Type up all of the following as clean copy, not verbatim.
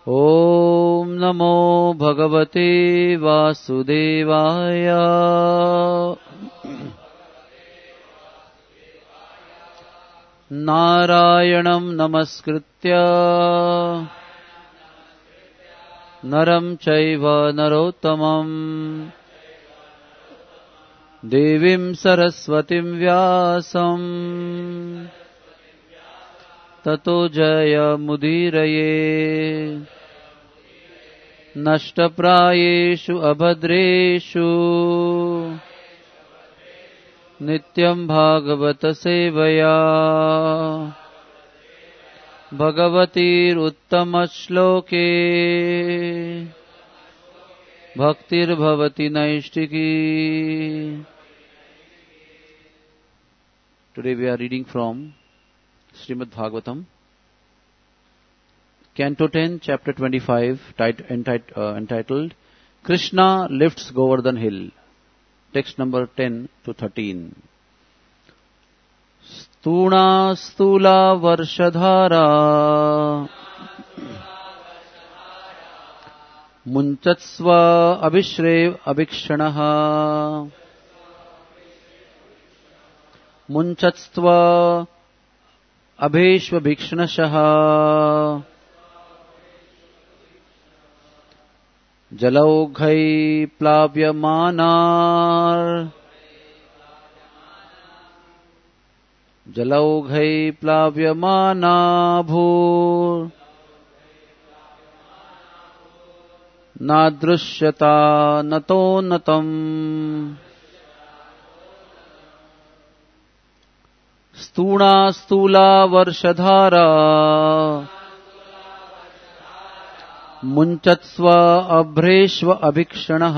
ॐ नमो भगवते वासुदेवाय। नारायणं नमस्कृत्य नरं चैव नरोत्तमं देवीं सरस्वतीं व्यासं ततो जयमुदीरये। नष्टप्रायेषु अभद्रेषु नित्यं भागवत सेवया भगवतीरुत्तमश्लोके भक्तिर्भवति नैष्टिकी। Today we are reading from Srimad Bhagavatam, Canto 10, Chapter 25, entitled Krishna Lifts Govardhan Hill. Text number 10 to 13. Stuna stula varshadhara munchatsva abhishrev abhikshanaha munchatsva abheshva bhikshnashah जलौघै प्लाव्यमाना भूर् नादृश्यता नतोन्नतम्। स्तूणा स्थूला वर्षधारा मुञ्चत्स्व अभ्रेष्व अभिक्षणः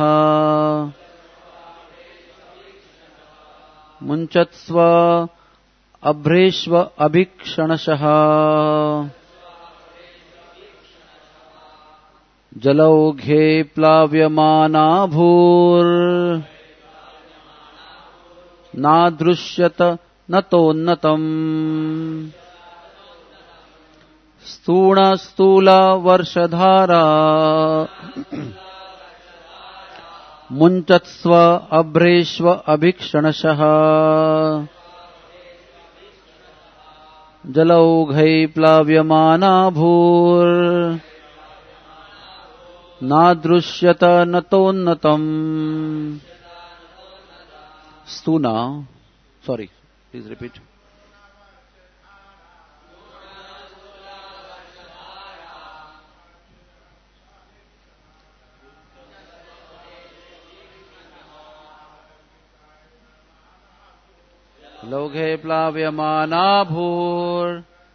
मुञ्चत्स्व अभ्रेष्व अभिक्षणशः जलौघे प्लाव्यमाना भूर् नादृश्यत नतोन्नतम्। स्तूणा स्थूला वर्षधारा मुञ्चत्स्व अभ्रेष्व अभिक्षणशः जलौघै प्लाव्यमाना भूर् नादृश्यत नतोन्नतम्। स्तूना, sorry, please repeat. लौघे प्लाव्यमाना भूर्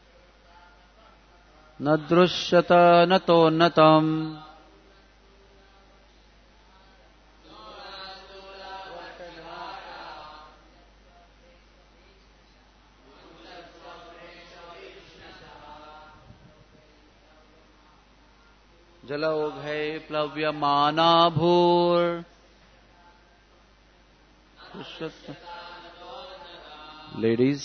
न दृश्यत नतोन्नतम्। जलौघे प्लाव्यमाना भूर् Ladies,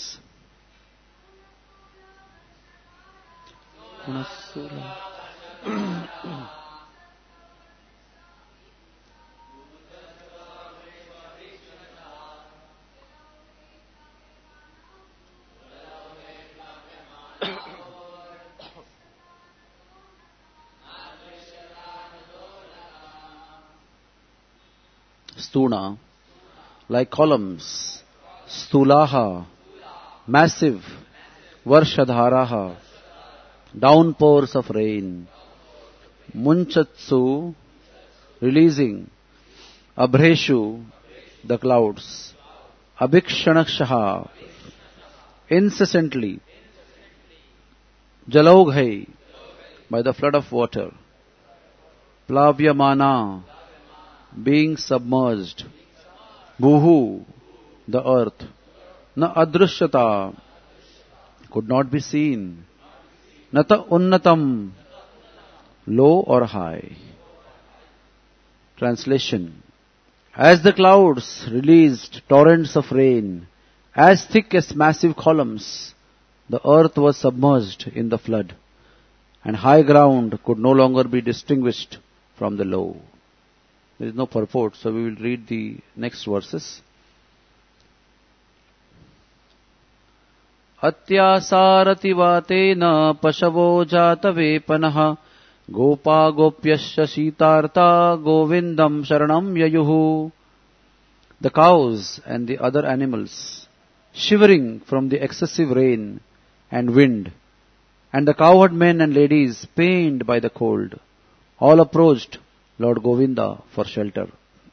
Stuna, like columns, Stulaha, massive, Varshadharaha, downpours of rain, Munchatsu, releasing, Abhreshu, the clouds, Abhikshanashaha, incessantly, Jalaughai, by the flood of water, Plavyamana, being submerged, Bhuhu, the earth, Na adrishyata, could not be seen, Nata unnatam, low or high. Translation. As the clouds released torrents of rain, as thick as massive columns, the earth was submerged in the flood. and high ground could no longer be distinguished from the low. There is no purport, so we will read the next verses. Atyasarati vatena pashavo jata vepanaha gopa gopyasya sitartha govindam sharanam yayuhu. The cows and the other animals, shivering from the excessive rain and wind, and the cowherd men and ladies pained by the cold, all approached Lord Govinda for shelter.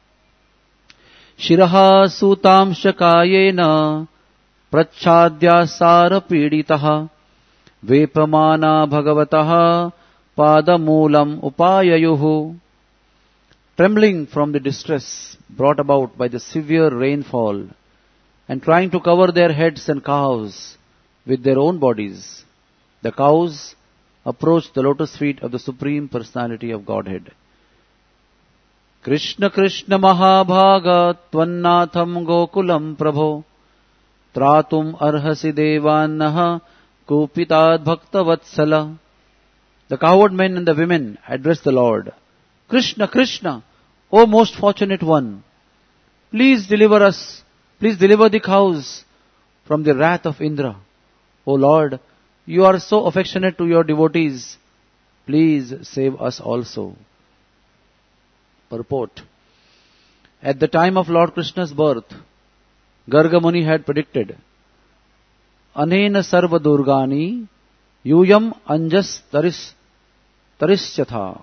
Shiraha sutam shakayena prachadya sara piditaha vepamana bhagavataha padamulam upayayuhu. Trembling from the distress brought about by the severe rainfall and trying to cover their heads and calves with their own bodies, the cows approached the lotus feet of the Supreme Personality of Godhead. Krishna Krishna Mahabhaga Tvannatham Gokulam Prabho Tratum Arhasi Devannaha Kupitad Bhakta Vatsala. The cowherd men and the women addressed the Lord. Krishna, Krishna, O most fortunate one, please deliver us, please deliver the cows from the wrath of Indra. O Lord, you are so affectionate to your devotees, please save us also. Purport. At the time of Lord Krishna's birth, Garga Muni had predicted, Anena sarva durgani yuyam anjas tarishyatha.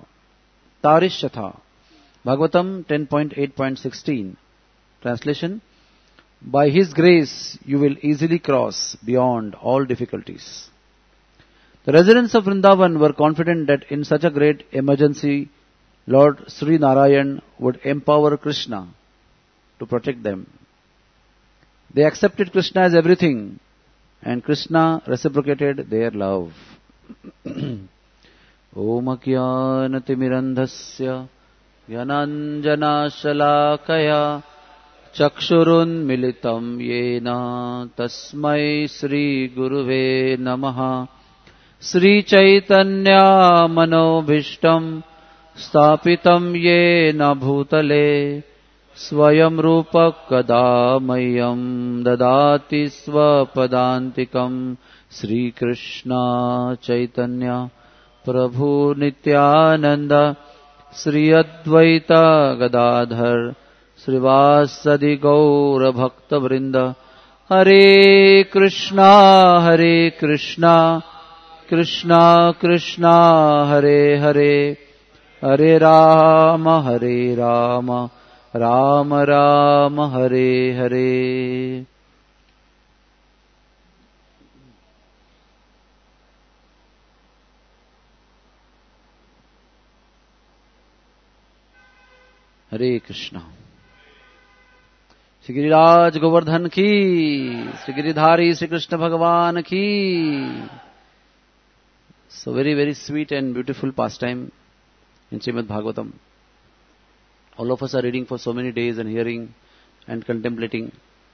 Bhagavatam 10.8.16. Translation. By His grace you will easily cross beyond all difficulties. The residents of Vrindavan were confident that in such a great emergency, Lord Sri Narayan would empower Krishna to protect them. They accepted Krishna as everything, and Krishna reciprocated their love. Om Ajnanatirandhasya Gyananjana Shalakaya Chakshurun Militam Yena Tasmai Sri Guruve Namaha. Sri Chaitanya Manobhishtam Stapitam Yena Bhutale Swayam Rupa Kadamayam Dadati Swapadantikam. Sri Krishna Chaitanya Prabhu Nityananda Sri Advaita Gadadhar Srivasadi Gaura Bhakta Vrinda. Hare Krishna Krishna Krishna Hare Hare Hare Rama Rama Rama Hare Hare. Hare Krishna. Shri Giriraj Govardhan ki, Shri Giridhari Shri Krishna Bhagavan ki. So very, very sweet and beautiful pastime in Srimad Bhagavatam. All of us are reading for so many days and hearing and contemplating.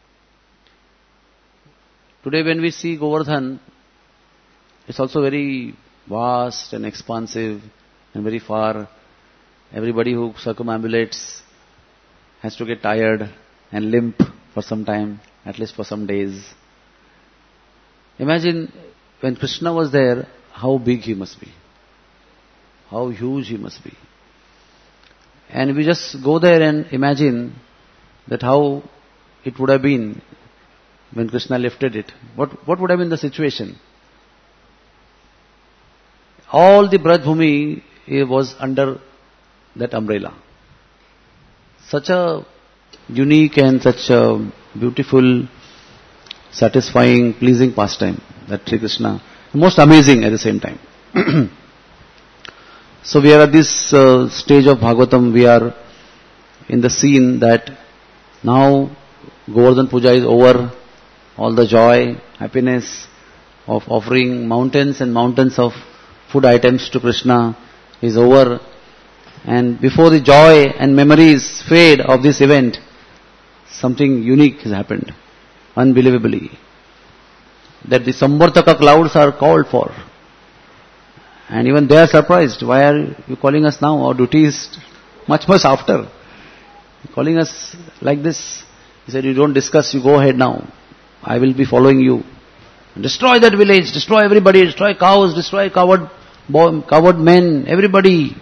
Today when we see Govardhan, it's also very vast and expansive and very far. Everybody who circumambulates has to get tired and limp for some time, at least for some days. Imagine when Krishna was there, how big he must be, how huge he must be. And we just go there and imagine that how it would have been when Krishna lifted it. What would have been the situation? All the Braj Bhumi was under that umbrella. Such a unique and such a beautiful, satisfying, pleasing pastime that Sri Krishna, most amazing at the same time. So we are at this stage of Bhagavatam, we are in the scene that now Govardhan Puja is over, all the joy, happiness of offering mountains and mountains of food items to Krishna is over. And before the joy and memories fade of this event, something unique has happened, unbelievably. That the Samvartaka clouds are called for. And even they are surprised. Why are you calling us now? Our duty is much, much after. You're calling us like this. He said, you don't discuss, you go ahead now. I will be following you. Destroy that village, destroy everybody, destroy cows, destroy coward men, everybody.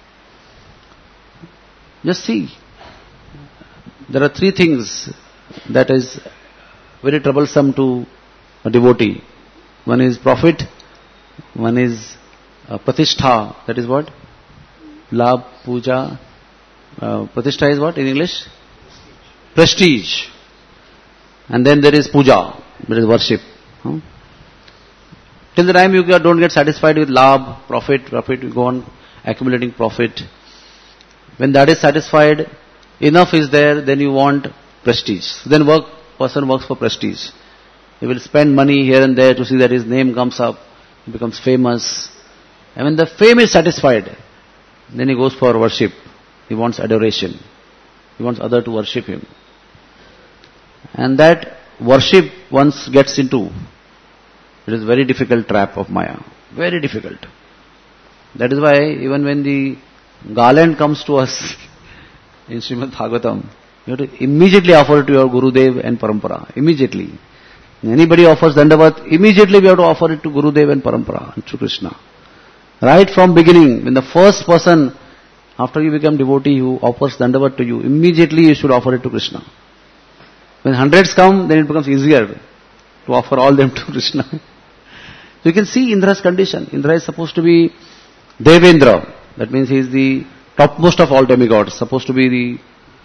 Just see. There are three things that is very troublesome to a devotee. One is profit, one is pratishtha, that is what? Labh, puja. Pratishtha is what in English? Prestige. And then there is puja, there is worship. Till the time you don't get satisfied with labh, profit, you go on accumulating profit. When that is satisfied, enough is there, then you want prestige. Then person works for prestige. He will spend money here and there to see that his name comes up, he becomes famous. And when the fame is satisfied, then he goes for worship. He wants adoration. He wants others to worship him. And that worship once gets into, it is very difficult trap of Maya. Very difficult. That is why even when the garland comes to us in Srimad Bhagavatam, you have to immediately offer it to your Gurudev and Parampara. Immediately. Anybody offers Dandavat, immediately we have to offer it to Gurudev and Parampara, and to Krishna. Right from beginning, when the first person, after you become devotee, who offers Dandavat to you, immediately you should offer it to Krishna. When hundreds come, then it becomes easier to offer all them to Krishna. So you can see Indra's condition. Indra is supposed to be Devendra. That means he is the topmost of all demigods. Supposed to be the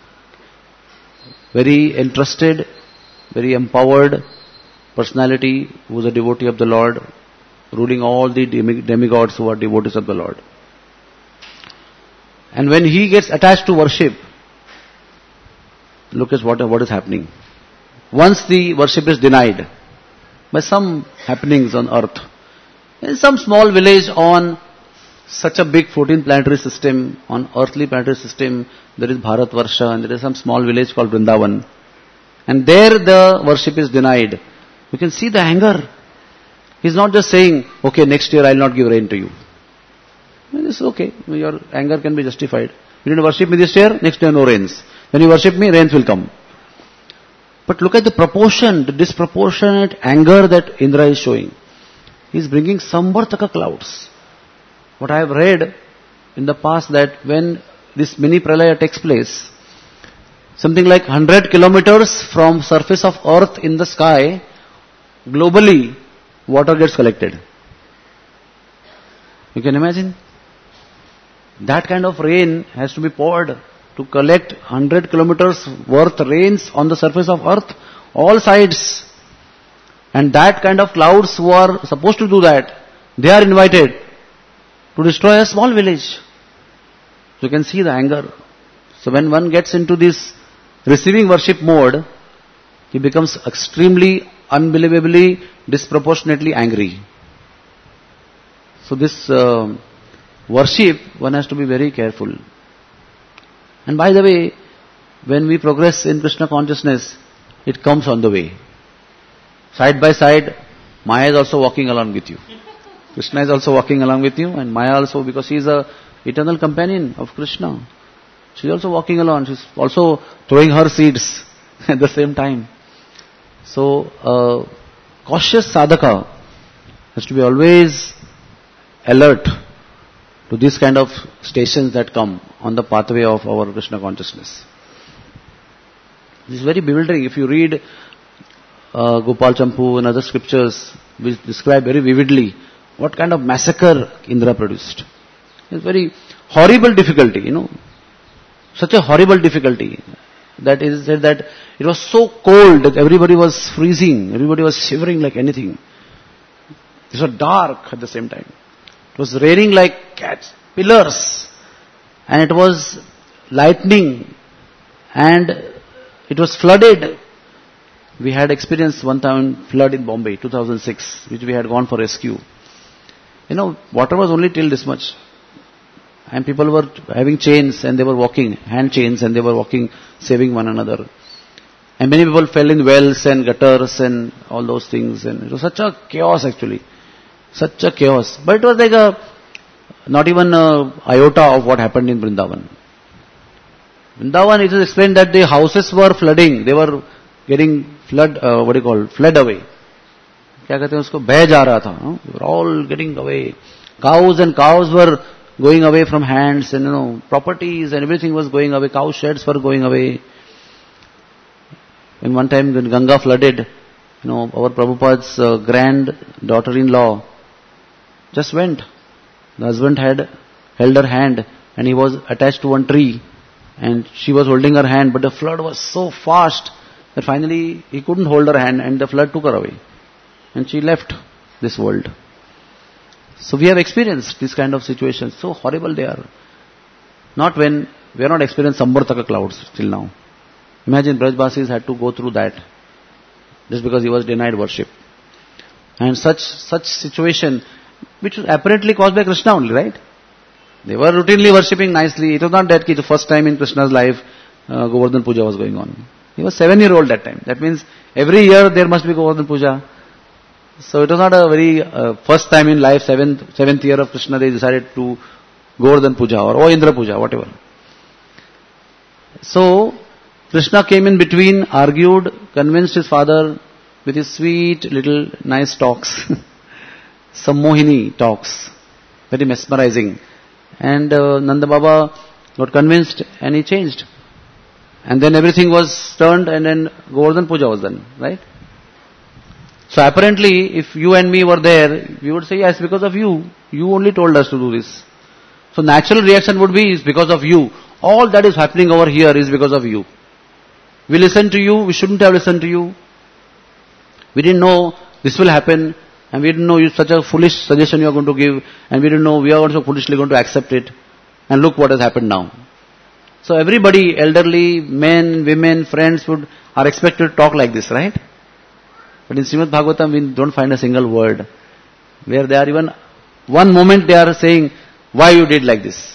very entrusted, very empowered personality who is a devotee of the Lord, ruling all the demigods who are devotees of the Lord. And when he gets attached to worship, look at what is happening. Once the worship is denied by some happenings on earth, in some small village on such a big 14 planetary system, on earthly planetary system, there is Bharatvarsha and there is some small village called Vrindavan. And there the worship is denied. You can see the anger. He's not just saying, okay, next year I'll not give rain to you. It's okay. Your anger can be justified. You didn't worship me this year, next year no rains. When you worship me, rains will come. But look at the proportion, the disproportionate anger that Indra is showing. He's bringing Samvartaka clouds. What I have read in the past that when this mini pralaya takes place, something like 100 kilometers from surface of earth in the sky, globally, water gets collected. You can imagine? That kind of rain has to be poured to collect 100 kilometers worth rains on the surface of earth, all sides. And that kind of clouds who are supposed to do that, they are invited to destroy a small village. You can see the anger. So when one gets into this receiving worship mode, he becomes extremely, unbelievably, disproportionately angry. So this worship, one has to be very careful. And by the way, when we progress in Krishna consciousness, it comes on the way. Side by side, Maya is also walking along with you. Krishna is also walking along with you, and Maya also, because she is a eternal companion of Krishna. She is also walking along. She is also throwing her seeds at the same time. So, cautious sadhaka has to be always alert to these kind of stations that come on the pathway of our Krishna consciousness. This is very bewildering. If you read Gopal Champu and other scriptures, which describe very vividly what kind of massacre Indra produced. It's very horrible difficulty, Such a horrible difficulty that is said that it was so cold that everybody was freezing, everybody was shivering like anything. It was dark at the same time. It was raining like cats, pillars, and it was lightning, and it was flooded. We had experienced one time flood in Bombay, 2006, which we had gone for rescue. Water was only till this much. And people were having chains and they were walking, hand chains, and they were walking, saving one another. And many people fell in wells and gutters and all those things. And it was such a chaos actually. Such a chaos. But it was like a not even an iota of what happened in Vrindavan. Vrindavan, it is explained that the houses were flooding. They were getting fled away. क्या कहते हैं उसको, बह जा रहा था. They were all getting away. Cows and cows were going away from hands, and properties and everything was going away. Cow sheds were going away. And one time when Ganga flooded, our Prabhupada's granddaughter-in-law just went. The husband had held her hand and he was attached to one tree and she was holding her hand, but the flood was so fast that finally he couldn't hold her hand and the flood took her away. And she left this world. So we have experienced this kind of situations. So horrible they are. Not when we are not experienced Samvartaka clouds till now. Imagine Brajbasis had to go through that just because he was denied worship. And such situation, which was apparently caused by Krishna only, right? They were routinely worshipping nicely. It was not that the first time in Krishna's life Govardhan Puja was going on. He was 7-year-old that time. That means every year there must be Govardhan Puja. So it was not a very first time in life, seventh year of Krishna, they decided to Govardhan Puja or Indra Puja, whatever. So Krishna came in between, argued, convinced his father with his sweet little nice talks. Some Mohini talks, very mesmerizing. And Nanda Baba got convinced and he changed. And then everything was turned and then Govardhan Puja was done, right? So apparently, if you and me were there, we would say, yes, because of you. You only told us to do this. So natural reaction would be, it's because of you. All that is happening over here is because of you. We listened to you, we shouldn't have listened to you. We didn't know this will happen, and we didn't know such a foolish suggestion you are going to give, and we didn't know we are also foolishly going to accept it. And look what has happened now. So everybody, elderly, men, women, friends are expected to talk like this, right? But in Srimad Bhagavatam, we don't find a single word where they are even one moment they are saying, why you did like this.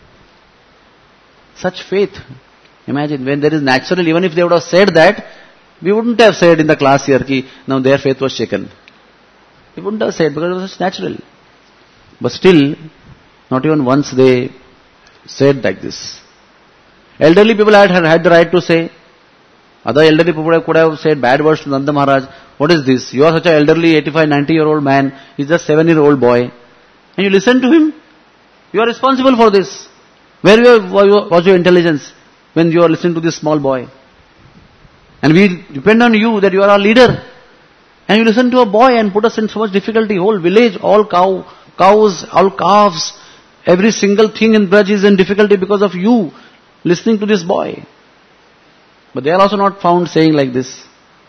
Such faith. Imagine when there is natural, even if they would have said that, we wouldn't have said in the class here, now their faith was shaken. We wouldn't have said because it was such natural. But still, not even once they said like this. Elderly people had the right to say. Other elderly people could have said bad words to Nanda Maharaj. What is this? You are such an elderly 85, 90-year-old man. He's just 7-year-old boy. And you listen to him. You are responsible for this. Where was your intelligence when you are listening to this small boy? And we depend on you that you are our leader. And you listen to a boy and put us in so much difficulty. Whole village, all cows, all calves. Every single thing in Braj is in difficulty because of you listening to this boy. But they are also not found saying like this.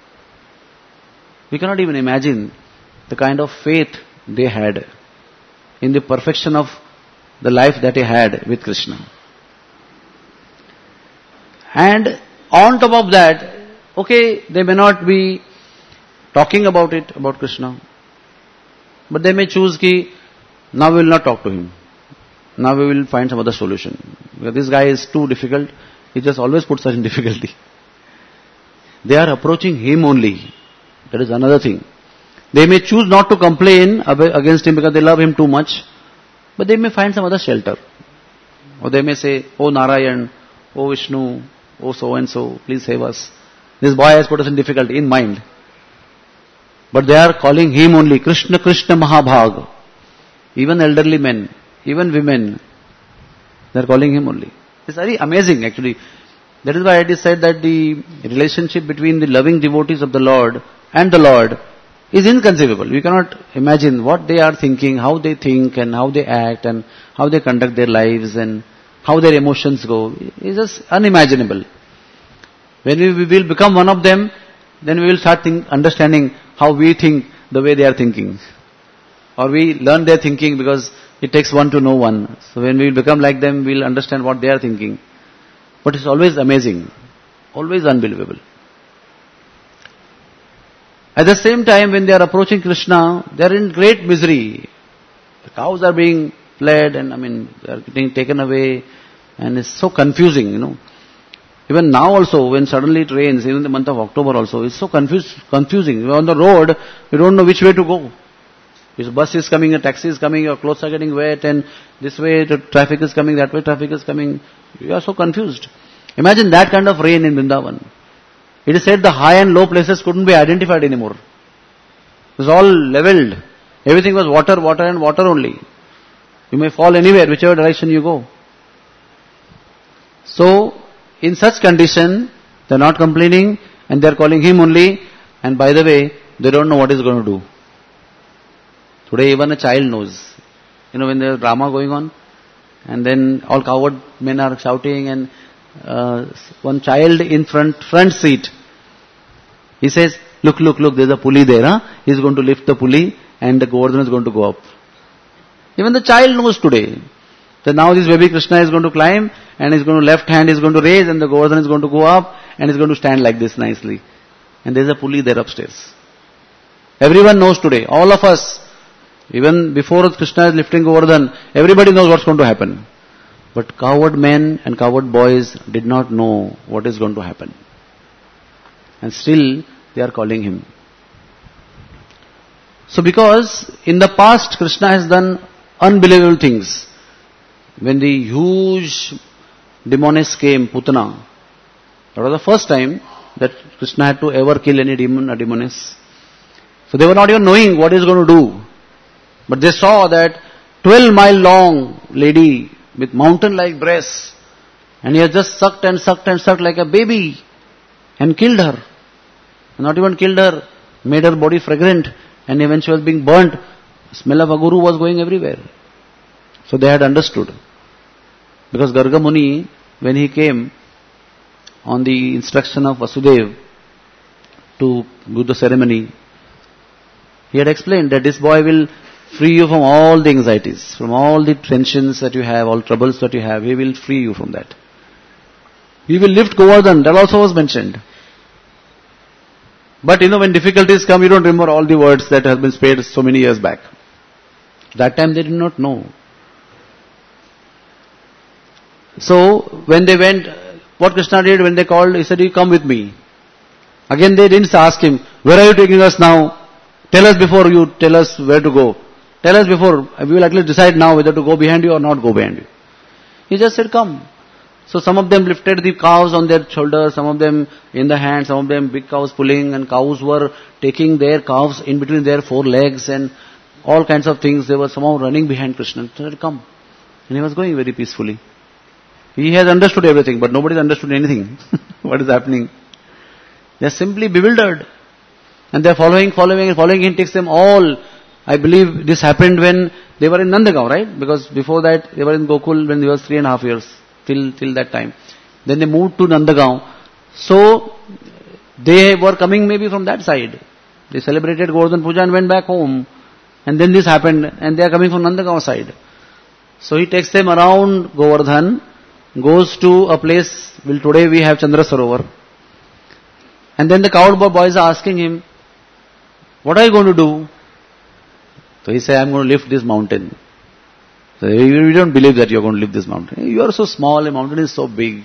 We cannot even imagine the kind of faith they had in the perfection of the life that they had with Krishna. And on top of that, okay, they may not be talking about Krishna, but they may choose now we will not talk to him. Now we will find some other solution. Because this guy is too difficult, he just always puts us in difficulty. They are approaching him only. That is another thing. They may choose not to complain against him because they love him too much, but they may find some other shelter. Or they may say, oh Narayan, oh Vishnu, oh so and so, please save us. This boy has put us in difficulty, in mind. But they are calling him only, Krishna, Krishna Mahabhag. Even elderly men, even women, they are calling him only. It's very amazing actually. That is why it is said that the relationship between the loving devotees of the Lord and the Lord is inconceivable. We cannot imagine what they are thinking, how they think and how they act and how they conduct their lives and how their emotions go. It's just unimaginable. When we will become one of them, then we will start understanding how we think the way they are thinking. Or we learn their thinking because it takes one to know one. So when we will become like them, we will understand what they are thinking. But it's always amazing, always unbelievable. At the same time, when they are approaching Krishna, they are in great misery. The cows are being fled and they are getting taken away and it's so confusing, Even now also, when suddenly it rains, even the month of October also, it's so confusing. We're on the road, we don't know which way to go. If bus is coming, a taxi is coming, your clothes are getting wet, and this way the traffic is coming, that way traffic is coming. You are so confused. Imagine that kind of rain in Vrindavan. It is said the high and low places couldn't be identified anymore. It was all leveled. Everything was water, water and water only. You may fall anywhere, whichever direction you go. So, in such condition, they are not complaining and they are calling him only. And by the way, they don't know what he's going to do. Today even a child knows. When there's drama going on, and then all coward men are shouting, and one child in front seat, he says, look, there's a pulley there, huh? He's going to lift the pulley and the Govardhan is going to go up. Even the child knows today that now this baby Krishna is going to climb, and his going to left hand is going to raise, and the Govardhan is going to go up, and he's going to stand like this nicely. And there's a pulley there upstairs. Everyone knows today, all of us, even before Krishna is lifting Govardhan, everybody knows what's going to happen. But coward men and coward boys did not know what is going to happen. And still they are calling him. So because in the past Krishna has done unbelievable things. When the huge demoness came, Putana, that was the first time that Krishna had to ever kill any demon or demoness. So they were not even knowing what he is going to do. But they saw that 12-mile long lady with mountain-like breasts, and he has just sucked and sucked and sucked like a baby and killed her. And not even killed her, made her body fragrant, and when she was being burnt, the smell of Aguru was going everywhere. So they had understood. Because Garga Muni, when he came on the instruction of Vasudev to do the ceremony, he had explained that this boy will free you from all the anxieties, from all the tensions that you have, all troubles that you have. He will free you from that. He will lift Govardhan, that also was mentioned. But when difficulties come, you don't remember all the words that have been said so many years back. That time they did not know. So, when they went, what Krishna did when they called, he said, you come with me. Again they didn't ask him, where are you taking us now? Tell us before you tell us where to go. Tell us before, we will at least decide now whether to go behind you or not go behind you. He just said, come. So some of them lifted the cows on their shoulders, some of them in the hand, some of them big cows pulling, and cows were taking their calves in between their four legs and all kinds of things. They were somehow running behind Krishna. He said, come. And he was going very peacefully. He has understood everything, but nobody has understood anything. What is happening? They are simply bewildered. And they are following. It takes them all. I believe this happened when they were in Nandagaon, right? Because before that, they were in Gokul when they were 3.5 years, till that time. Then they moved to Nandagaon. So, they were coming maybe from that side. They celebrated Govardhan Puja and went back home. And then this happened, and they are coming from Nandagaon side. So he takes them around Govardhan, goes to a place, today we have Chandra Sarovar. And then the coward boys are asking him, what are you going to do? So he said, I'm going to lift this mountain. So we don't believe that you're going to lift this mountain. You are so small, a mountain is so big.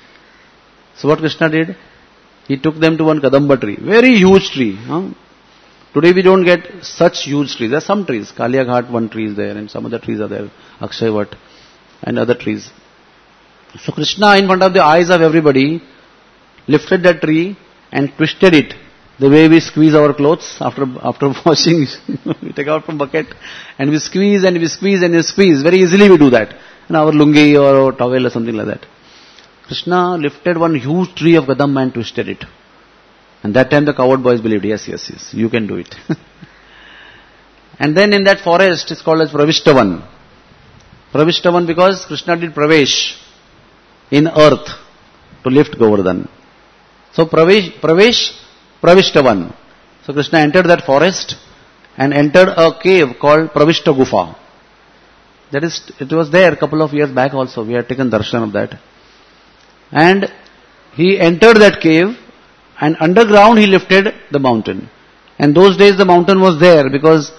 So what Krishna did? He took them to one Kadamba tree, very huge tree. Today we don't get such huge trees. There are some trees, Kalia Ghat, one tree is there, and some other trees are there, Akshayvat, and other trees. So Krishna, in front of the eyes of everybody, lifted that tree and twisted it. The way we squeeze our clothes after washing, we take out from bucket and we squeeze and we squeeze and we squeeze. Very easily we do that. In our lungi or towel or something like that. Krishna lifted one huge tree of Kadamba and twisted it. And that time the coward boys believed, yes, you can do it. And then in that forest, it's called as Pravishtavan. Pravishtavan because Krishna did Pravesh in earth to lift Govardhan. So Pravishtavan. So Krishna entered that forest and entered a cave called Pravishta Gufa. That is, it was there a couple of years back also. We had taken darshan of that. And he entered that cave and underground he lifted the mountain. And those days the mountain was there because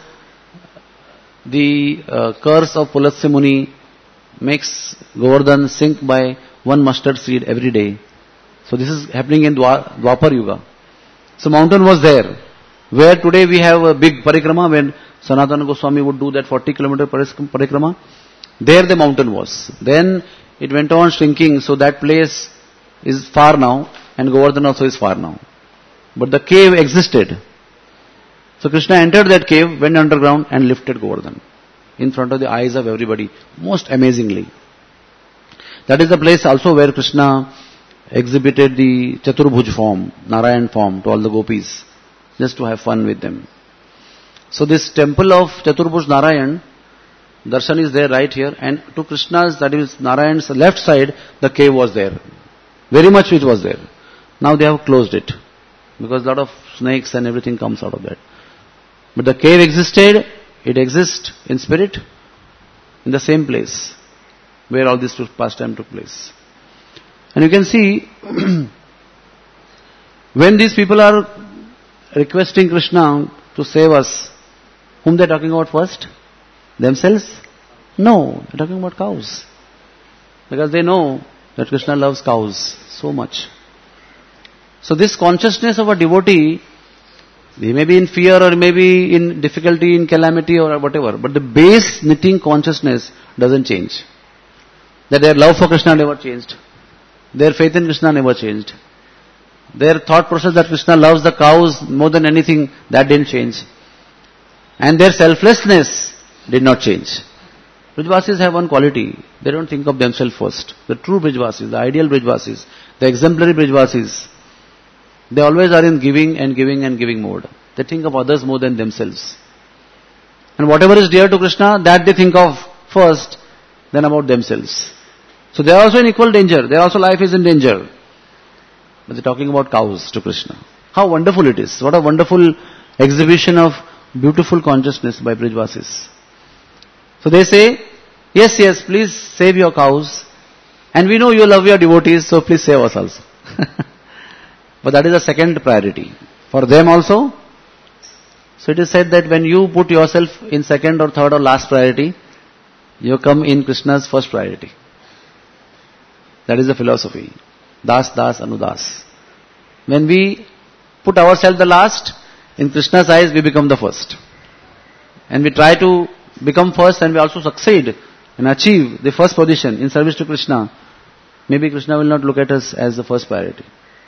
the curse of Pulasya Muni makes Govardhan sink by one mustard seed every day. So this is happening in Dwapar Yuga. So mountain was there. Where today we have a big parikrama when Sanatana Goswami would do that 40-kilometer parikrama. There the mountain was. Then it went on shrinking, so that place is far now, and Govardhan also is far now. But the cave existed. So Krishna entered that cave, went underground and lifted Govardhan in front of the eyes of everybody, most amazingly. That is the place also where Krishna exhibited the Chaturbhuj form, Narayan form to all the gopis, just to have fun with them. So this temple of Chaturbhuj Narayan, darshan is there right here, and to Krishna's, that is Narayan's left side, the cave was there. Very much which was there. Now they have closed it, because a lot of snakes and everything comes out of that. But the cave existed, it exists in spirit, in the same place where all this pastime took place. And you can see, when these people are requesting Krishna to save us, whom they are talking about first? Themselves? No, they are talking about cows. Because they know that Krishna loves cows so much. So this consciousness of a devotee, he may be in fear or he may be in difficulty, in calamity or whatever, but the base knitting consciousness doesn't change. That their love for Krishna never changed. Their faith in Krishna never changed. Their thought process that Krishna loves the cows more than anything, that didn't change. And their selflessness did not change. Brijvasis have one quality. They don't think of themselves first. The true Brijvasis, the ideal Brijvasis, the exemplary Brijvasis, they always are in giving and giving and giving mode. They think of others more than themselves. And whatever is dear to Krishna, that they think of first, then about themselves. So they are also in equal danger. Their also life is in danger. But they are talking about cows to Krishna. How wonderful it is. What a wonderful exhibition of beautiful consciousness by Brijvasis. So they say, yes, please save your cows. And we know you love your devotees, so please save us also. But that is the second priority. For them also. So it is said that when you put yourself in second or third or last priority, you come in Krishna's first priority. That is the philosophy. Das, anudas. When we put ourselves the last, in Krishna's eyes we become the first. And we try to become first and we also succeed and achieve the first position in service to Krishna. Maybe Krishna will not look at us as the first priority.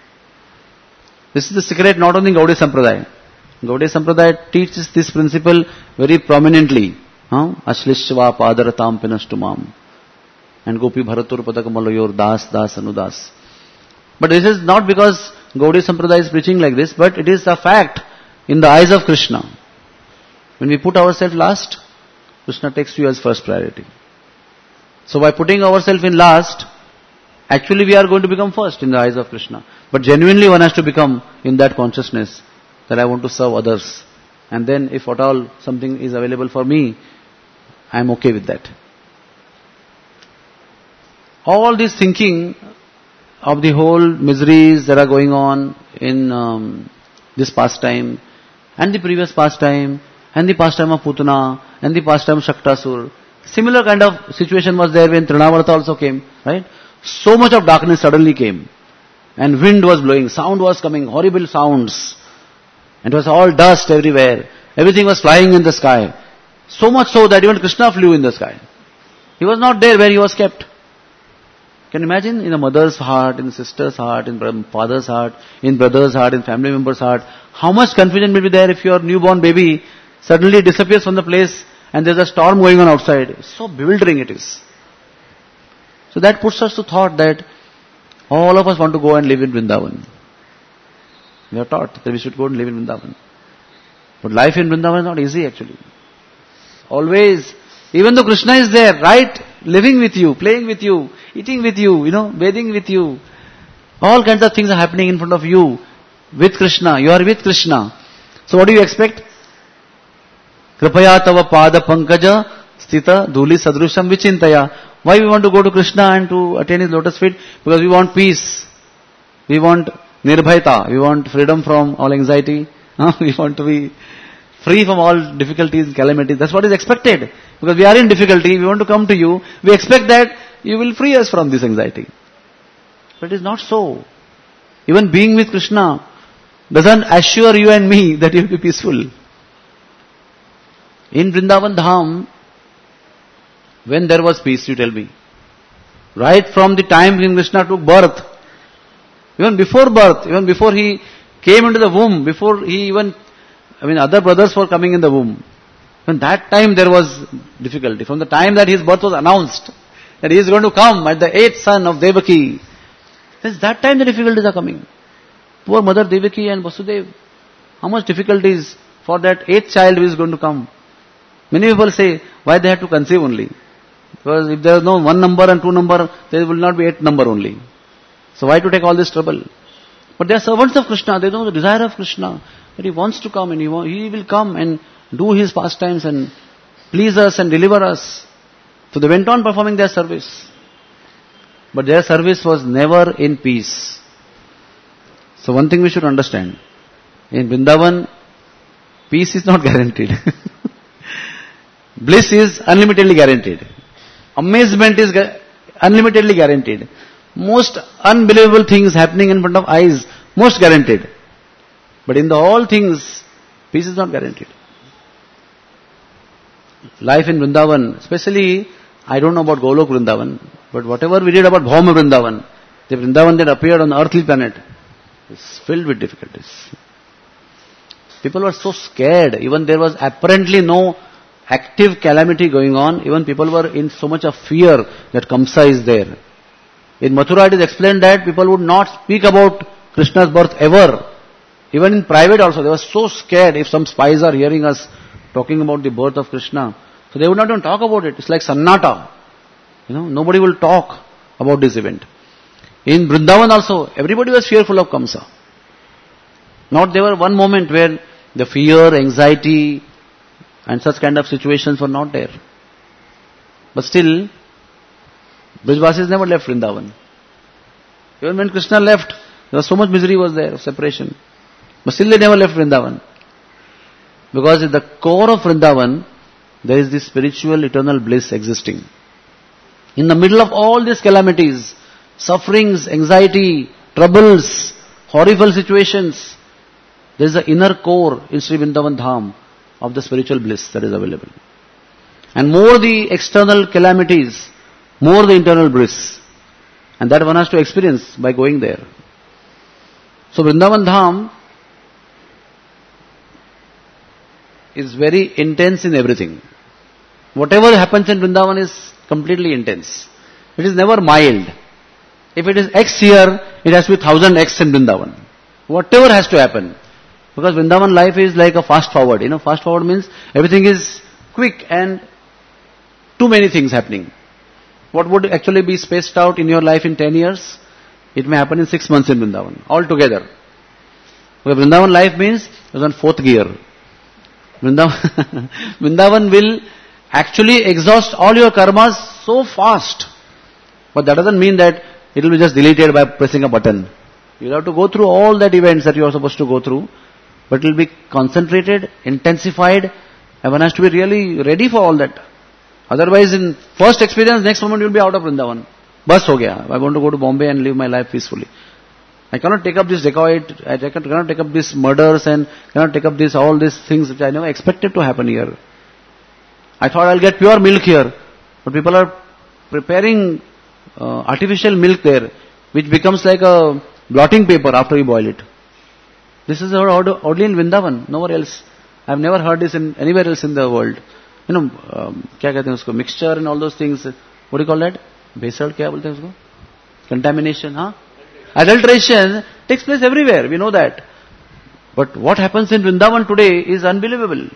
This is the secret not only in Gaudiya Sampradaya. Gaudiya Sampradaya teaches this principle very prominently. Ashlishva padaratam pinashtumam. And Gopi Bharatur Padakamallayor das anudas. But this is not because Gaudiya Sampradaya is preaching like this, but it is a fact in the eyes of Krishna. When we put ourselves last, Krishna takes you as first priority. So by putting ourselves in last, actually we are going to become first in the eyes of Krishna. But genuinely one has to become in that consciousness that I want to serve others. And then if at all something is available for me, I am okay with that. All this thinking of the whole miseries that are going on in this pastime and the previous pastime and the pastime of Putana and the pastime of Shaktasur. Similar kind of situation was there when Trinavarta also came, right? So much of darkness suddenly came. And wind was blowing, sound was coming, horrible sounds. And it was all dust everywhere. Everything was flying in the sky. So much so that even Krishna flew in the sky. He was not there where he was kept. Can you imagine in a mother's heart, in a sister's heart, in father's heart, in brother's heart, in family member's heart, how much confusion will be there if your newborn baby suddenly disappears from the place and there's a storm going on outside. So bewildering it is. So that puts us to thought that all of us want to go and live in Vrindavan. We are taught that we should go and live in Vrindavan. But life in Vrindavan is not easy actually. Always, even though Krishna is there, right, living with you, playing with you, eating with you, bathing with you, all kinds of things are happening in front of you with Krishna. You are with Krishna. So what do you expect? Kripaya tava pada pankaja stita dhuli sadrusham vichintaya. Why we want to go to Krishna and to attain his lotus feet? Because we want peace. We want nirbhayata. We want freedom from all anxiety. We want to be free from all difficulties and calamities. That's what is expected. Because we are in difficulty, we want to come to you. We expect that you will free us from this anxiety. But it is not so. Even being with Krishna doesn't assure you and me that you will be peaceful. In Vrindavan Dham, when there was peace, you tell me. Right from the time when Krishna took birth, even before he came into the womb, before he even, other brothers were coming in the womb. When that time there was difficulty. From the time that his birth was announced, that he is going to come as the 8th son of Devaki, since that time the difficulties are coming. Poor mother Devaki and Vasudev, how much difficulties for that 8th child who is going to come. Many people say, why they have to conceive only? Because if there is no 1 number and 2 number, there will not be 8 number only. So why to take all this trouble? But they are servants of Krishna, they know the desire of Krishna, that he wants to come and he will come and do his pastimes and please us and deliver us. So they went on performing their service. But their service was never in peace. So one thing we should understand, in Vrindavan, peace is not guaranteed. Bliss is unlimitedly guaranteed. Amazement is unlimitedly guaranteed. Most unbelievable things happening in front of eyes, most guaranteed. But in all things, peace is not guaranteed. Life in Vrindavan, especially, I don't know about Golok Vrindavan, but whatever we read about Bhauma Vrindavan, the Vrindavan that appeared on the earthly planet, is filled with difficulties. People were so scared, even there was apparently no active calamity going on, even people were in so much of fear that Kamsa is there. In Mathura it is explained that people would not speak about Krishna's birth ever. Even in private also, they were so scared if some spies are hearing us talking about the birth of Krishna. So they would not even talk about it. It's like Sannata. Nobody will talk about this event. In Vrindavan also, everybody was fearful of Kamsa. Not there were one moment where the fear, anxiety and such kind of situations were not there. But still, Brijvasis never left Vrindavan. Even when Krishna left, there was so much misery was there, separation. But still they never left Vrindavan. Because at the core of Vrindavan, there is this spiritual eternal bliss existing. In the middle of all these calamities, sufferings, anxiety, troubles, horrible situations, there is an inner core in Sri Vrindavan Dham of the spiritual bliss that is available. And more the external calamities, more the internal bliss. And that one has to experience by going there. So Vrindavan Dham is very intense in everything. Whatever happens in Vrindavan is completely intense. It is never mild. If it is X here, it has to be 1000X in Vrindavan. Whatever has to happen. Because Vrindavan life is like a fast forward. Fast forward means everything is quick and too many things happening. What would actually be spaced out in your life in 10 years? It may happen in 6 months in Vrindavan, all together. Because Vrindavan life means it is on 4th gear. Vrindavan will actually exhaust all your karmas so fast. But that doesn't mean that it will be just deleted by pressing a button. You will have to go through all that events that you are supposed to go through. But it will be concentrated, intensified, and one has to be really ready for all that. Otherwise, in first experience, next moment you will be out of Vrindavan. Bas ho gaya. I want to go to Bombay and live my life peacefully. I cannot take up this dacoit, I cannot take up these murders and cannot take up all these things which I never expected to happen here. I thought I'll get pure milk here. But people are preparing artificial milk there, which becomes like a blotting paper after you boil it. This is only in Vrindavan, nowhere else. I have never heard this in anywhere else in the world. क्या कहते हैं उसको, mixture and all those things. What do you call that? भेसड़ क्या बोलते हैं उसको? Contamination, huh? Adulteration takes place everywhere, we know that. But what happens in Vrindavan today is unbelievable.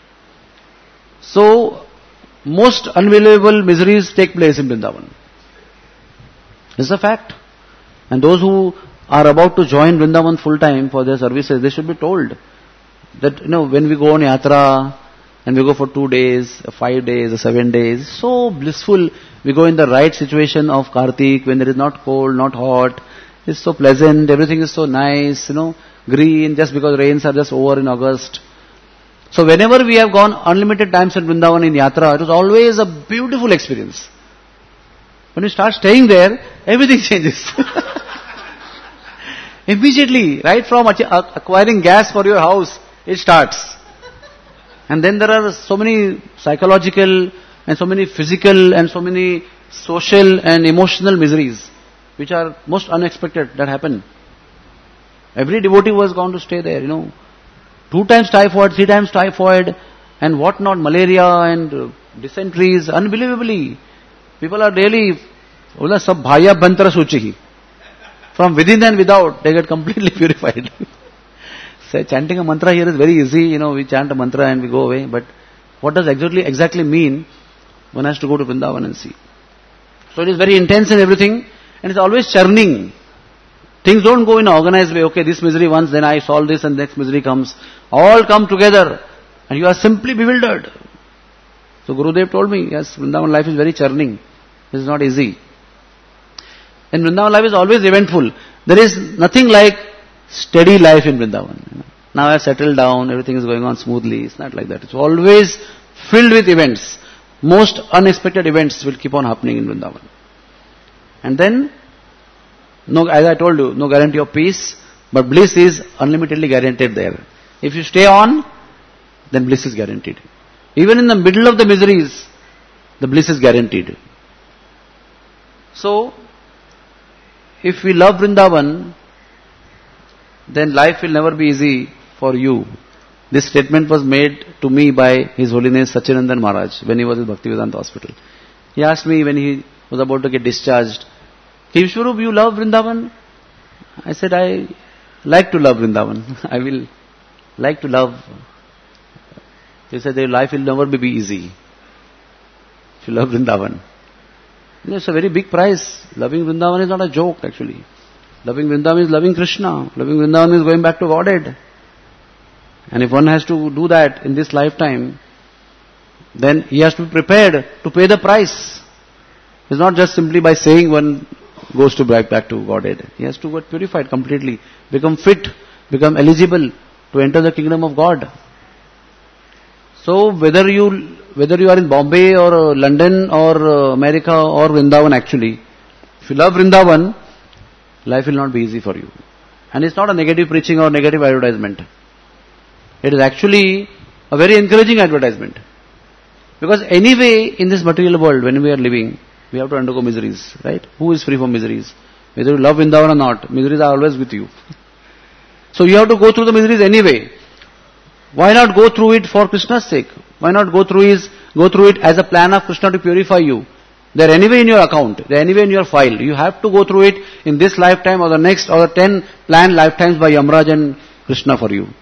So, most unbelievable miseries take place in Vrindavan. This is a fact. And those who are about to join Vrindavan full time for their services, they should be told that, when we go on yatra, and we go for 2 days, 5 days, or 7 days, so blissful. We go in the right situation of Kartik, when there is not cold, not hot. It's so pleasant, everything is so nice, green, just because rains are just over in August. So whenever we have gone unlimited times in Vrindavan in yatra, it was always a beautiful experience. When you start staying there, everything changes. Immediately, right from acquiring gas for your house, it starts. And then there are so many psychological and so many physical and so many social and emotional miseries which are most unexpected that happen. Every devotee was going to stay there, 2 times typhoid, 3 times typhoid and what not, malaria and dysenteries, unbelievably. People are really, sab bhaya bantara suchi. From within and without, they get completely purified. So chanting a mantra here is very easy, we chant a mantra and we go away, but what does exactly mean? One has to go to Vrindavan and see. So it is very intense in everything, and it's always churning. Things don't go in an organized way. Okay, this misery once, then I solve this and next misery comes. All come together and you are simply bewildered. So Gurudev told me, yes, Vrindavan life is very churning. It is not easy. And Vrindavan life is always eventful. There is nothing like steady life in Vrindavan. Now I have settled down, everything is going on smoothly. It's not like that. It's always filled with events. Most unexpected events will keep on happening in Vrindavan. And then, no, as I told you, no guarantee of peace, but bliss is unlimitedly guaranteed there. If you stay on, then bliss is guaranteed. Even in the middle of the miseries, the bliss is guaranteed. So, if we love Vrindavan, then life will never be easy for you. This statement was made to me by His Holiness Sachidanand Maharaj when he was in Bhaktivedanta Hospital. He asked me when he was about to get discharged, Vishwarup, you love Vrindavan? I said, I like to love Vrindavan. I will like to love. He said, their life will never be easy if you love Vrindavan. It's a very big price. Loving Vrindavan is not a joke actually. Loving Vrindavan is loving Krishna. Loving Vrindavan is going back to Godhead. And if one has to do that in this lifetime, then he has to be prepared to pay the price. It's not just simply by saying one goes to back to Godhead. He has to get purified completely, become fit, become eligible to enter the kingdom of God. So whether you are in Bombay or London or America or Vrindavan actually, if you love Vrindavan, life will not be easy for you. And it's not a negative preaching or negative advertisement. It is actually a very encouraging advertisement. Because anyway, in this material world, when we are living, we have to undergo miseries, right? Who is free from miseries? Whether you love Vrindavan or not, miseries are always with you. So you have to go through the miseries anyway. Why not go through it for Krishna's sake? Why not go through it as a plan of Krishna to purify you? They are anyway in your account. They are anyway in your file. You have to go through it in this lifetime or the next or the 10 planned lifetimes by Yamraj and Krishna for you.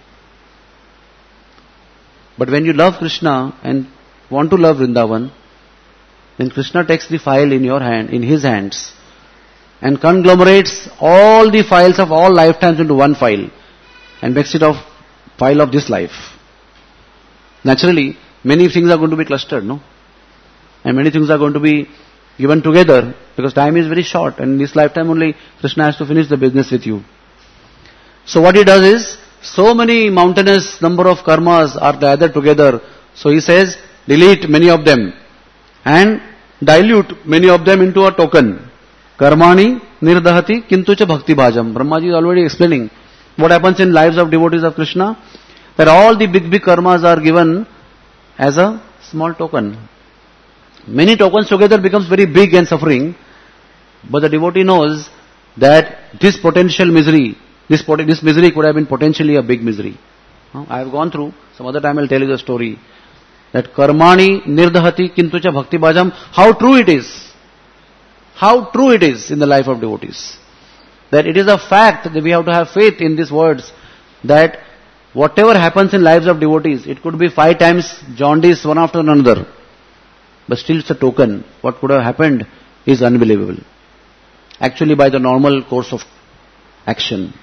But when you love Krishna and want to love Vrindavan, then Krishna takes the file in his hands and conglomerates all the files of all lifetimes into one file and makes it a file of this life. Naturally, many things are going to be clustered, no? And many things are going to be given together because time is very short and in this lifetime only Krishna has to finish the business with you. So what he does is, so many mountainous number of karmas are gathered together. So he says, delete many of them and dilute many of them into a token. Karmani nirdahati kintucha bhakti bhajam. Brahmaji is already explaining what happens in lives of devotees of Krishna. That all the big karmas are given as a small token. Many tokens together becomes very big and suffering. But the devotee knows that this potential misery, this misery could have been potentially a big misery. I have gone through, some other time I will tell you the story. That karmani nirdahati kintucha bhakti bhajam, how true it is. How true it is in the life of devotees. That it is a fact that we have to have faith in these words. That whatever happens in lives of devotees, it could be 5 times jaundice one after another. But still it's a token. What could have happened is unbelievable. Actually by the normal course of action.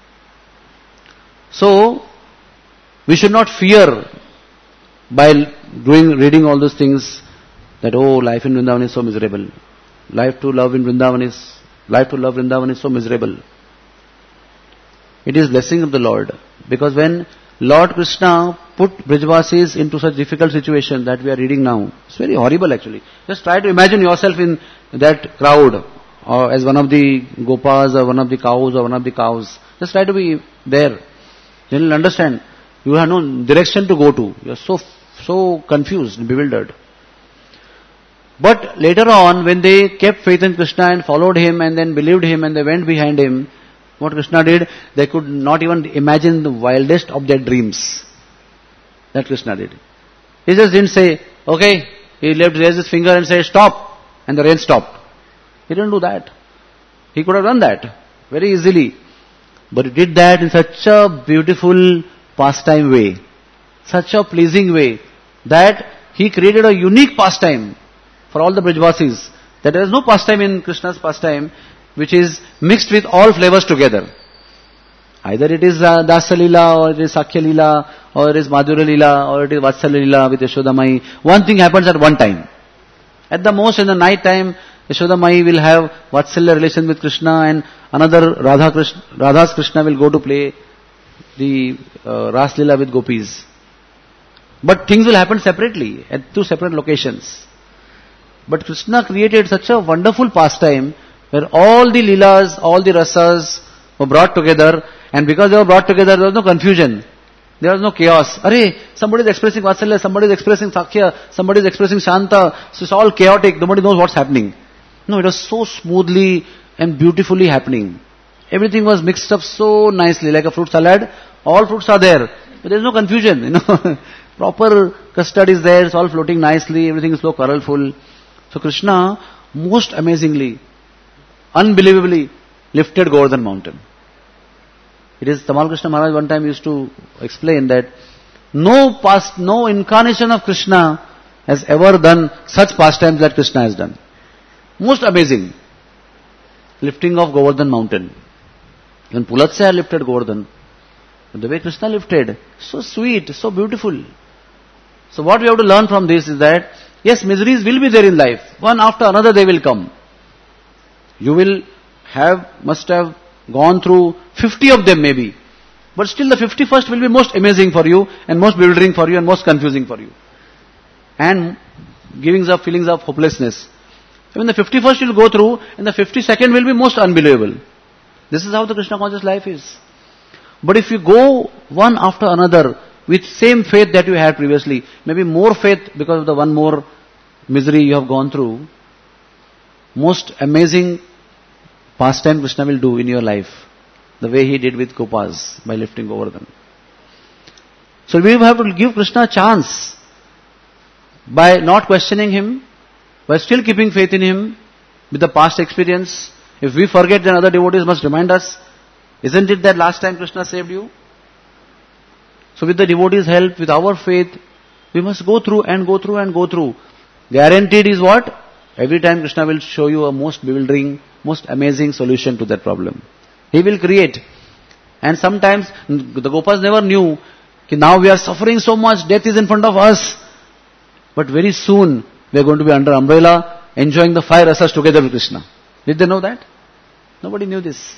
So, we should not fear by reading all those things that, life in Vrindavan is so miserable. Life to love Vrindavan is so miserable. It is blessing of the Lord. Because when Lord Krishna put Brijvasis into such difficult situation that we are reading now, it's very horrible actually. Just try to imagine yourself in that crowd or as one of the gopas or one of the cows or one of the cows. Just try to be there. Then you'll understand You have no direction to go to. You are so confused and bewildered. But later on, when they kept faith in Krishna and followed him and then believed him and they went behind him, what Krishna did, they could not even imagine the wildest of their dreams. That Krishna did. He just didn't say, okay, he raised his finger and said, stop, and the rain stopped. He didn't do that. He could have done that very easily. But he did that in such a beautiful pastime way, such a pleasing way, that he created a unique pastime for all the Brajvasis. That there is no pastime in Krishna's pastime which is mixed with all flavors together. Either it is Dasa Lila, or it is Sakhya Lila, or it is Madhurya Lila, or it is Vatsalya Lila with Yashoda Mai. One thing happens at one time. At the most in the night time, Yashoda Mai will have Vatsalya relation with Krishna, and another Radha's Krishna will go to play the Ras Lila with gopis. But things will happen separately, at two separate locations. But Krishna created such a wonderful pastime where all the Leelas, all the Rasas were brought together, and because they were brought together, there was no confusion. There was no chaos. Arey, somebody is expressing Vatsalya, somebody is expressing Sakhya, somebody is expressing Shanta. So it's all chaotic. Nobody knows what's happening. No, it was so smoothly and beautifully happening. Everything was mixed up so nicely, like a fruit salad. All fruits are there. But there is no confusion, Proper custard is there, it's all floating nicely, everything is so colorful. So Krishna, most amazingly, unbelievably, lifted Govardhan mountain. It is Tamal Krishna Maharaj one time used to explain that no incarnation of Krishna has ever done such pastimes that Krishna has done. Most amazing. Lifting of Govardhan mountain. Even Pulatsya lifted Govardhan. But the way Krishna lifted, so sweet, so beautiful. So what we have to learn from this is that, yes, miseries will be there in life. One after another they will come. You must have gone through 50 of them maybe. But still the 51st will be most amazing for you, and most bewildering for you, and most confusing for you. And giving up feelings of hopelessness. Even the 51st you will go through, and the 52nd will be most unbelievable. This is how the Krishna conscious life is. But if you go one after another with same faith that you had previously, maybe more faith because of the one more misery you have gone through, most amazing pastime Krishna will do in your life, the way he did with Gopas by lifting Govardhan. So we have to give Krishna a chance by not questioning him, by still keeping faith in him with the past experience. If we forget, then other devotees must remind us. Isn't it that last time Krishna saved you? So with the devotees' help, with our faith, we must go through and go through and go through. Guaranteed is what? Every time Krishna will show you a most bewildering, most amazing solution to that problem. He will create. And sometimes the Gopas never knew that now we are suffering so much, death is in front of us. But very soon we are going to be under umbrella, enjoying the five rasas together with Krishna. Did they know that? Nobody knew this.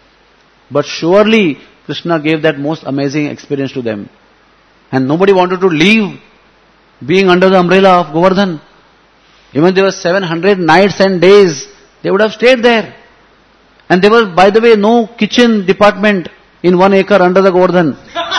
But surely Krishna gave that most amazing experience to them. And nobody wanted to leave being under the umbrella of Govardhan. Even there were 700 nights and days, they would have stayed there. And there was, by the way, no kitchen department in 1 acre under the Govardhan.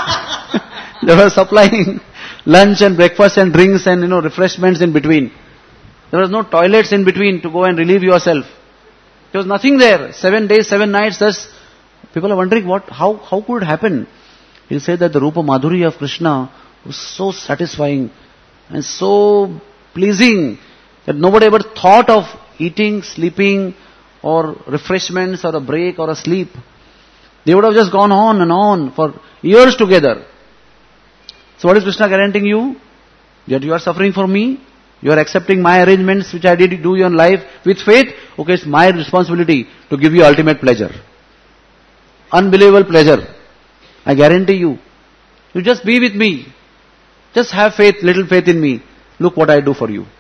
They were supplying lunch and breakfast and drinks and refreshments in between. There was no toilets in between to go and relieve yourself. There was nothing there. 7 days, 7 nights. Thus, people are wondering how could it happen? He'll say that the Rupa Madhuri of Krishna was so satisfying and so pleasing that nobody ever thought of eating, sleeping, or refreshments, or a break, or a sleep. They would have just gone on and on for years together. So what is Krishna guaranteeing you? That you are suffering for me, you are accepting my arrangements which I did do in life with faith. Okay, it's my responsibility to give you ultimate pleasure. Unbelievable pleasure. I guarantee you. You just be with me. Just have faith, little faith in me. Look what I do for you.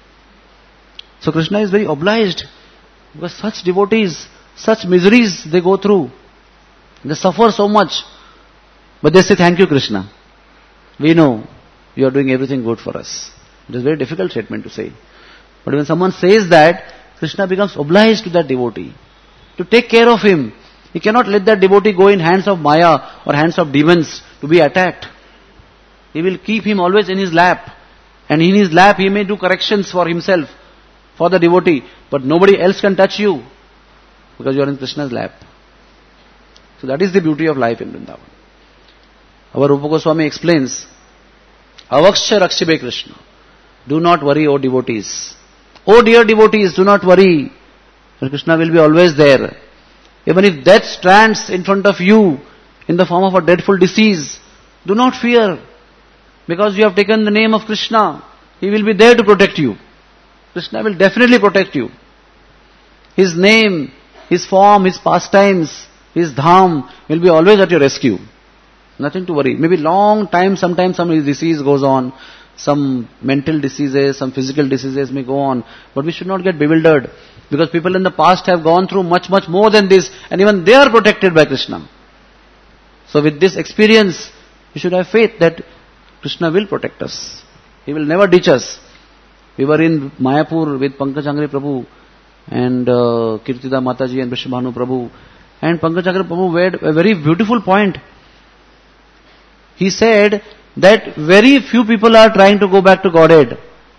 So Krishna is very obliged, because such devotees, such miseries they go through. They suffer so much. But they say, thank you Krishna. We know you are doing everything good for us. It is a very difficult statement to say. But when someone says that, Krishna becomes obliged to that devotee to take care of him. He cannot let that devotee go in hands of Maya or hands of demons to be attacked. He will keep him always in his lap. And in his lap he may do corrections for himself, for the devotee. But nobody else can touch you, because you are in Krishna's lap. So that is the beauty of life in Vrindavan. Our Rupa Goswami explains, Avaksha Rakshibe Krishna. Do not worry, O devotees. O dear devotees, do not worry. Krishna will be always there. Even if death stands in front of you in the form of a dreadful disease, do not fear. Because you have taken the name of Krishna, He will be there to protect you. Krishna will definitely protect you. His name, His form, His pastimes, His dham will be always at your rescue. Nothing to worry. Maybe long time, sometimes some disease goes on, some mental diseases, some physical diseases may go on, but we should not get bewildered, because people in the past have gone through much, much more than this, and even they are protected by Krishna. So with this experience, we should have faith that Krishna will protect us. He will never ditch us. We were in Mayapur with Pankaj Angre Prabhu and Kirtida Mataji and Vrishabhanu Prabhu, and Pankaj Angre Prabhu made a very beautiful point. He said that very few people are trying to go back to Godhead.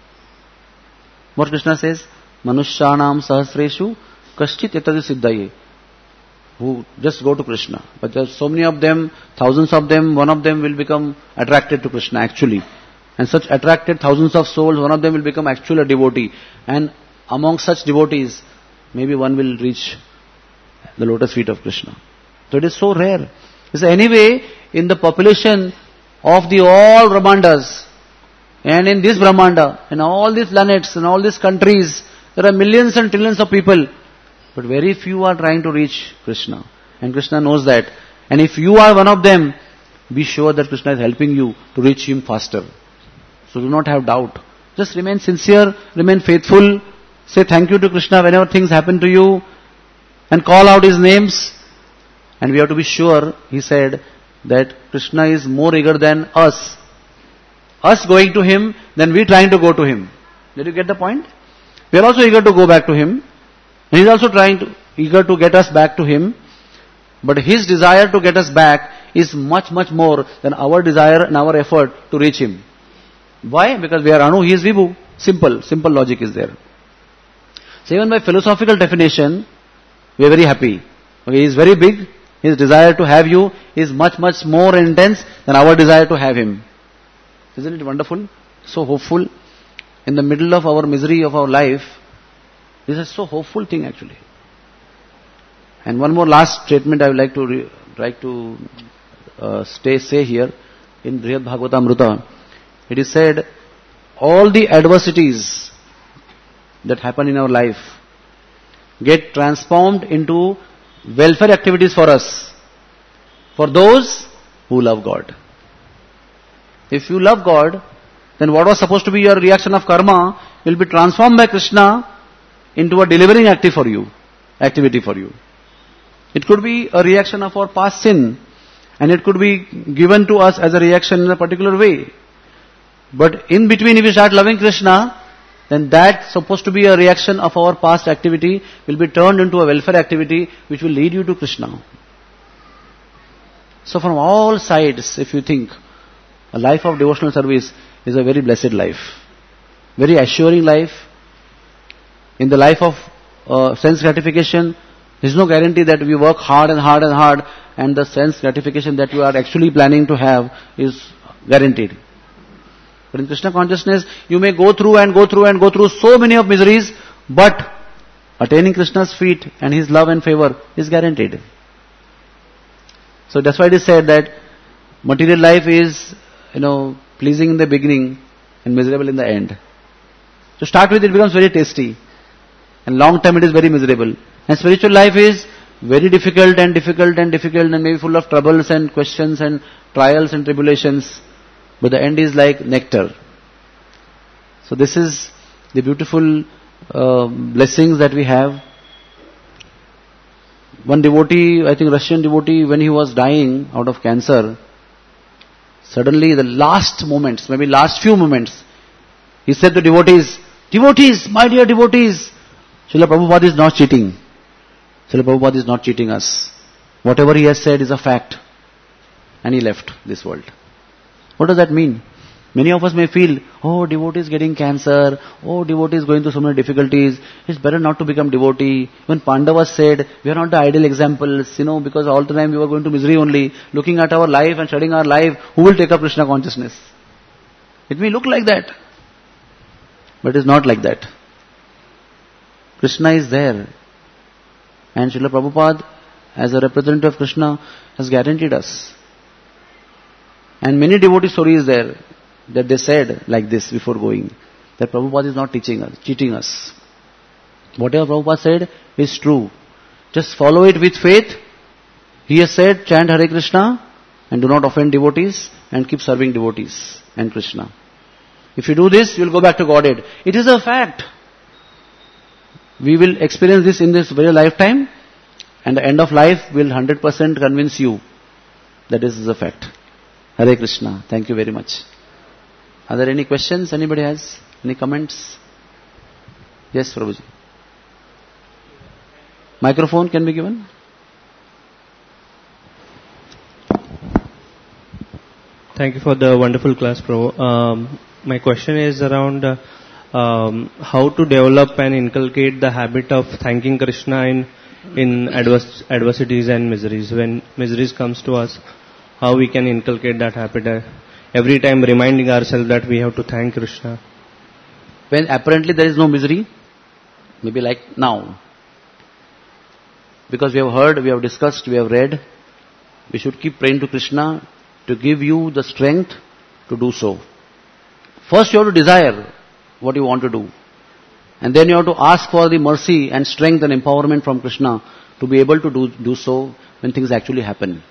What Krishna says? Manushyanam sahasreshu kaschit etadi siddhaye. Who just go to Krishna. But there are so many of them, thousands of them, one of them will become attracted to Krishna actually. And such attracted thousands of souls, one of them will become actually a devotee. And among such devotees, maybe one will reach the lotus feet of Krishna. So it is so rare. So anyway, in the population of the all Brahmandas, and in this Brahmanda, in all these planets, in all these countries, there are millions and trillions of people. But very few are trying to reach Krishna. And Krishna knows that. And if you are one of them, be sure that Krishna is helping you to reach Him faster. So do not have doubt. Just remain sincere, remain faithful, say thank you to Krishna whenever things happen to you, and call out His names. And we have to be sure, he said, that Krishna is more eager than us. Us going to Him than we trying to go to Him. Did you get the point? We are also eager to go back to Him. And He is also eager to get us back to Him. But His desire to get us back is much, much more than our desire and our effort to reach Him. Why? Because we are Anu, He is Vibhu. Simple logic is there. So even by philosophical definition, we are very happy. Okay, He is very big. His desire to have you is much, much more intense than our desire to have Him. Isn't it wonderful? So hopeful. In the middle of our misery of our life, this is a so hopeful thing actually. And one more last statement I would like to say here in Brihad Bhagavatamrita. It is said, all the adversities that happen in our life get transformed into welfare activities for us, for those who love God. If you love God, then what was supposed to be your reaction of karma will be transformed by Krishna into a delivering activity for you. It could be a reaction of our past sin, and it could be given to us as a reaction in a particular way. But in between, if you start loving Krishna, then that supposed to be a reaction of our past activity will be turned into a welfare activity which will lead you to Krishna. So from all sides, if you think, a life of devotional service is a very blessed life. Very assuring life. In the life of sense gratification, there is no guarantee that we work hard and the sense gratification that you are actually planning to have is guaranteed. But in Krishna consciousness, you may go through so many of miseries, but attaining Krishna's feet and His love and favor is guaranteed. So that's why it is said that material life is, pleasing in the beginning and miserable in the end. To start with, it becomes very tasty, and long term it is very miserable. And spiritual life is very difficult and maybe full of troubles and questions and trials and tribulations. But the end is like nectar. So this is the beautiful blessings that we have. One devotee, I think Russian devotee, when he was dying out of cancer, suddenly the last moments, maybe last few moments, he said to devotees, my dear devotees, Srila Prabhupada is not cheating. Srila Prabhupada is not cheating us. Whatever he has said is a fact. And he left this world. What does that mean? Many of us may feel, oh, devotee is getting cancer, oh, devotee is going through so many difficulties, it's better not to become devotee. When Pandavas said, we are not the ideal examples, because all the time we were going to misery only, looking at our life and studying our life, who will take up Krishna consciousness? It may look like that, but it is not like that. Krishna is there. And Srila Prabhupada, as a representative of Krishna, has guaranteed us. And many devotee stories there, that they said like this before going, that Prabhupada is not cheating us. Whatever Prabhupada said is true. Just follow it with faith. He has said, chant Hare Krishna and do not offend devotees and keep serving devotees and Krishna. If you do this, you will go back to Godhead. It is a fact. We will experience this in this very lifetime, and the end of life will 100% convince you that this is a fact. Hare Krishna. Thank you very much. Are there any questions anybody has? Any comments? Yes, Prabhuji. Microphone can be given. Thank you for the wonderful class, Prabhu. My question is around how to develop and inculcate the habit of thanking Krishna in adversities and miseries. When miseries comes to us, how we can inculcate that habit? Every time reminding ourselves that we have to thank Krishna. When apparently there is no misery, maybe like now. Because we have heard, we have discussed, we have read, we should keep praying to Krishna to give you the strength to do so. First you have to desire what you want to do. And then you have to ask for the mercy and strength and empowerment from Krishna to be able to do so when things actually happen.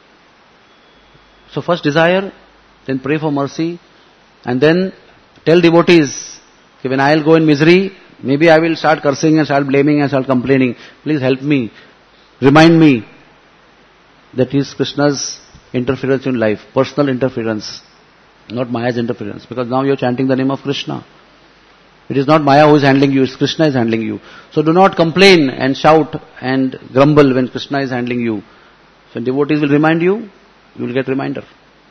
So first desire, then pray for mercy, and then tell devotees, okay, when I will go in misery, maybe I will start cursing and start blaming and start complaining. Please help me. Remind me that is Krishna's interference in life, personal interference, not Maya's interference. Because now you are chanting the name of Krishna. It is not Maya who is handling you, it's Krishna is handling you. So do not complain and shout and grumble when Krishna is handling you. So devotees will remind you, you will get reminder.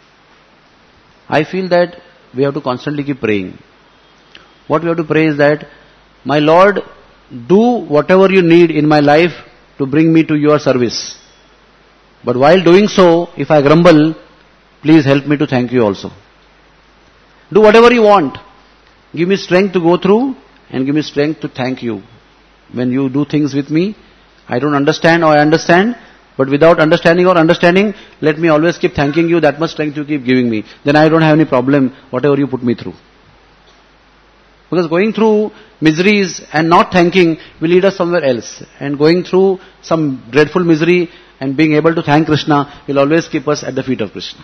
I feel that we have to constantly keep praying. What we have to pray is that, my Lord, do whatever you need in my life to bring me to your service. But while doing so, if I grumble, please help me to thank you also. Do whatever you want. Give me strength to go through and give me strength to thank you. When you do things with me, I don't understand or I understand, but without understanding or understanding, let me always keep thanking you, that much strength you keep giving me. Then I don't have any problem, whatever you put me through. Because going through miseries and not thanking will lead us somewhere else. And going through some dreadful misery and being able to thank Krishna will always keep us at the feet of Krishna.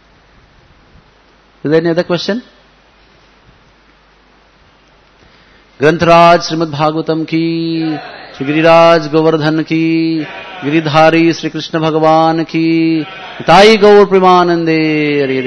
Is there any other question? ग्रंथराज Shrimad Bhagavatam की, श्री गिरिराज गोवर्धन की, गिरिधारी श्री कृष्ण भगवान की, ताई गौर प्रेमानंदे।